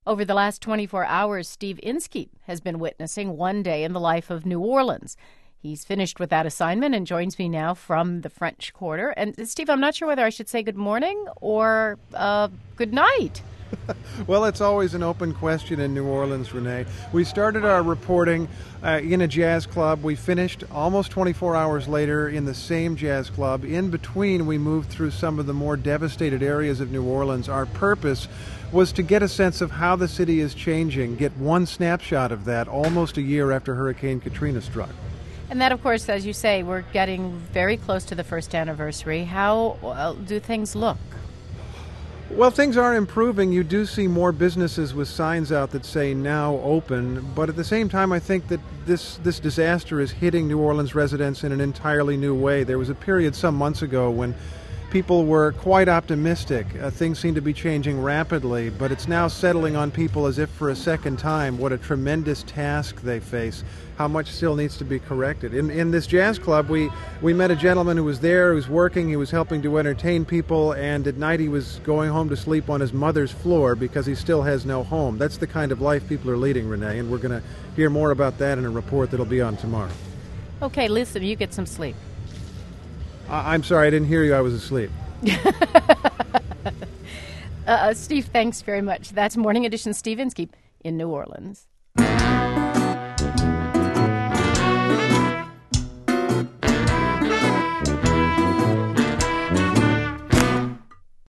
Over the last 24 hours, Steve Inskeep has been witnessing one day in the life of New Orleans. He's finished with that assignment and joins me now from the French Quarter. And Steve, I'm not sure whether I should say good morning or good night. Well, it's always an open question in New Orleans, Renee. We started our reporting in a jazz club. We finished almost 24 hours later in the same jazz club. In between, we moved through some of the more devastated areas of New Orleans. Our purpose was to get a sense of how the city is changing, get one snapshot of that almost a year after Hurricane Katrina struck. And that, of course, as you say, we're getting very close to the first anniversary. How do things look? Well, things are improving. You do see more businesses with signs out that say now open, but at the same time I think that this disaster is hitting New Orleans residents in an entirely new way. There was a period some months ago when people were quite optimistic. Things seem to be changing rapidly, but it's now settling on people as if for a second time what a tremendous task they face, how much still needs to be corrected. In this jazz club, we met a gentleman who was there, who was working, he was helping to entertain people, and at night he was going home to sleep on his mother's floor because he still has no home. That's the kind of life people are leading, Renee, and we're going to hear more about that in a report that'll be on tomorrow. Okay, listen, you get some sleep. I'm sorry, I didn't hear you. I was asleep. Steve, thanks very much. That's Morning Edition Steve Inskeep in New Orleans.